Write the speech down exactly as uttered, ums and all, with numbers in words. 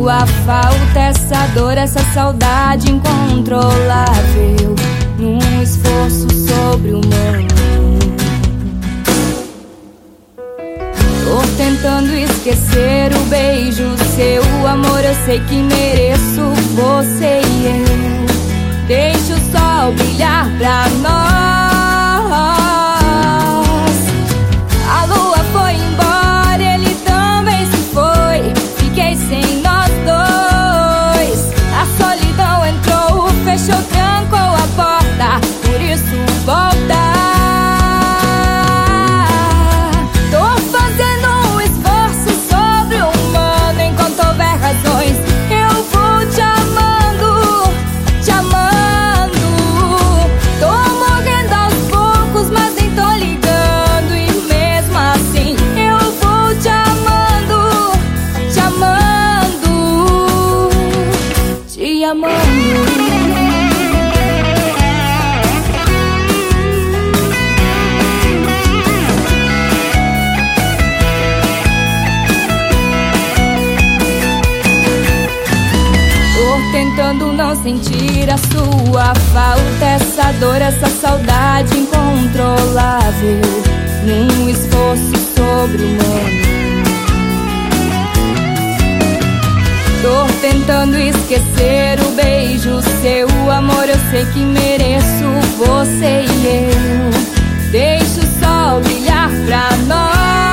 sua falta, essa dor, essa saudade incontrolável, num esforço sobre-humano. Tô tentando esquecer o beijo seu, amor, eu sei que mereço você e eu. Deixa o sol brilhar pra nós. A lua foi embora, ele também se foi. Fiquei sem nós dois. A solidão entrou, fechou, trancou a porta. Por isso volta. Tô fazendo um esforço sobre-humano. Enquanto houver razões, eu vou te amando, te amando. Tô morrendo aos poucos, mas nem tô ligando. E mesmo assim eu vou te amando, te amando, te amando. Tentando não sentir a sua falta, essa dor, essa saudade incontrolável, num esforço sobre-humano. Tô tentando esquecer o beijo seu, amor, eu sei que mereço você e eu. Deixa o sol brilhar pra nós.